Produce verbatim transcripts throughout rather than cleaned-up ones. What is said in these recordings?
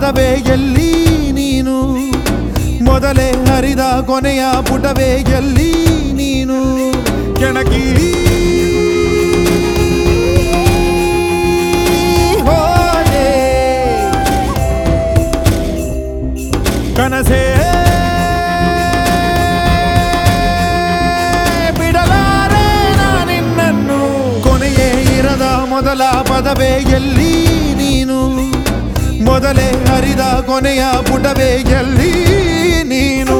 ಪದವೇ ಎಲ್ಲಿ ನೀನು ಮೊದಲೇ ಹರಿದ ಕೊನೆಯ ಪುಟವೇ ಎಲ್ಲಿ ನೀನು ಕೆಣಕಿ ಹೋದೆ ಕನಸೇ ಬಿಡಲಾರೆ ನಾನಿನ್ನನ್ನು ಕೊನೆಯೇ ಇರದ ಮೊದಲ ಪದವೇ ಎಲ್ಲಿ ನೀನು ಮೊದಲೇ ಹರಿದ ಕೊನೆಯ ಪುಟವೇ ಎಲ್ಲಿ ನೀನು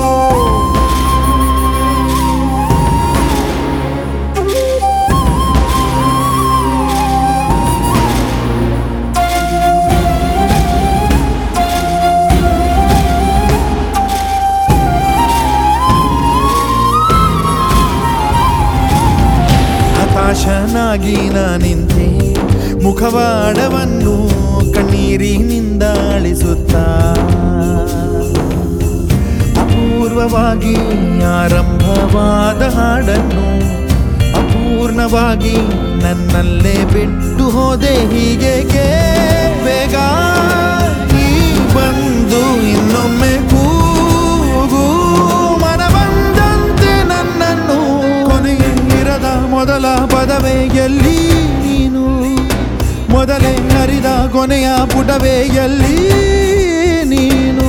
ಹತಾಶನಾಗಿ ನಾನಿಂತೆ ಮುಖವಾಡವನ್ನು ಕಣ್ಣೀರಿನಿಂದ ಅಳಿಸುತ್ತಾ ಅಪೂರ್ವವಾಗಿ ಆರಂಭವಾದ ಹಾಡನ್ನು ಅಪೂರ್ಣವಾಗಿ ನನ್ನಲ್ಲೇ ಬಿಟ್ಟು ಹೋದೆ ಹೀಗೇಕೆ ಬೇಗ ನೀ ಬಂದು ಇನ್ನೊಮ್ಮೆ ಕೂಗು ಮನ ಬಂದಂತೆ ನನ್ನನ್ನು ಕೊನೆಯೇ ಇರದ ಮೊದಲ ಪದವೇ ಎಲ್ಲಿ ನೀನು ಮೊದಲೇ ಹರಿದ ಕೊನೆಯ ಪುಟವೇ ಎಲ್ಲಿ ನೀನು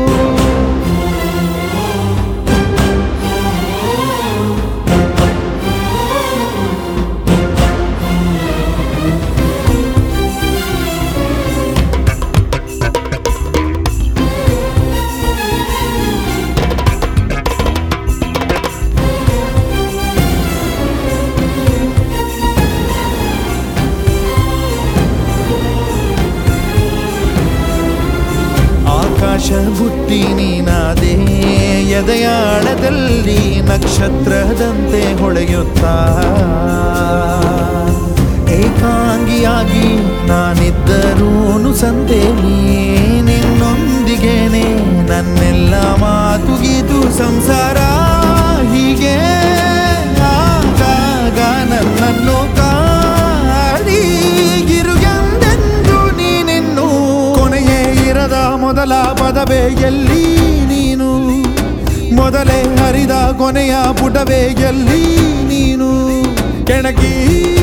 ಆಕಾಶ ಬುಟ್ಟಿ ನೀನಾದೆ ಎದೆಯಾಳದಲ್ಲಿ ನಕ್ಷತ್ರದಂತೆ ಹೊಳೆಯುತ್ತಾ ಏಕಾಂಗಿಯಾಗಿ ನಾನಿದ್ದರೂನು ಸಂತೆ ನಿನ್ನೊಂದಿಗೇನೆ ನನ್ನೆಲ್ಲ ಮಾತುಗಿದು ಸಂಸಾರ ಹೀಗೆ ಆಗಾಗ ನನ್ನನ್ನು ಕಾಡಿಗಿರುಗೆಂದೆಂದು ನೀನಿನ್ನು ಕೊನೆಯೇ ಇರದ ಮೊದಲ ಪದವೇ ಎಲ್ಲಿ ನೀನು ಮೊದಲೇ ಹರಿದ ಕೊನೆಯ ಪುಟವೇ ಎಲ್ಲಿ ನೀನು ಕೆಣಕಿ